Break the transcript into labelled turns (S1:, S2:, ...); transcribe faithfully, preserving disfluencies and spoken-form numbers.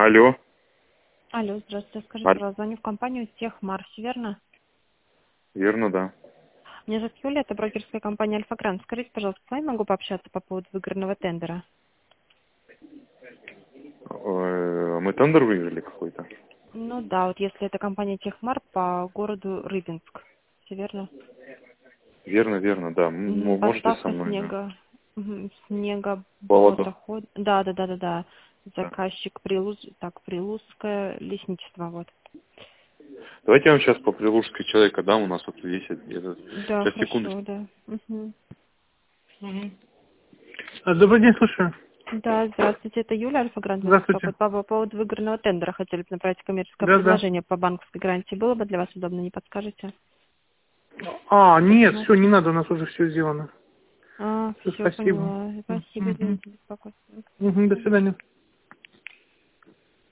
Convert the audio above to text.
S1: Алло.
S2: Алло, здравствуйте. Скажите,
S1: Аль-
S2: пожалуйста, звоню в компанию Техмарс, верно?
S1: Верно, да.
S2: Меня зовут Юлия, это брокерская компания Альфа Грант. Скажите, пожалуйста, с вами могу пообщаться по поводу выигранного тендера?
S1: Э, Мы тендер выиграли какой-то?
S2: Ну да, вот если это компания Техмар по городу Рыбинск. Все верно?
S1: Верно, верно, да. М,
S2: Мгм,
S1: м- Можете со
S2: Поставка
S1: мной, да.
S2: снега, мгм,
S1: Поводу.
S2: снегоботоход. Да, да, да, да, да.
S1: Да.
S2: Заказчик Прилуз, так, Прилузское лесничество, вот.
S1: Давайте я вам сейчас по Прилужской человека дам, у нас вот есть этот.
S2: Да,
S1: Сейчас, секундочку.
S2: хорошо, да. Мгм.
S3: А, Добрый день, слушаю.
S2: Да, здравствуйте, это Юля Альфа-Грант вас
S3: Здравствуйте.
S2: беспокоит. По по поводу выигранного тендера хотели бы направить коммерческое
S3: Да, да.
S2: предложение по банковской гарантии. Было бы для вас удобно, не подскажете?
S3: А, нет,
S2: Техмар.
S3: все, не надо, у нас уже все сделано.
S2: А,
S3: Все,
S2: все
S3: спасибо.
S2: поняла. Спасибо,
S3: Мгм.
S2: извините, беспокойство.
S3: Мгм, до свидания.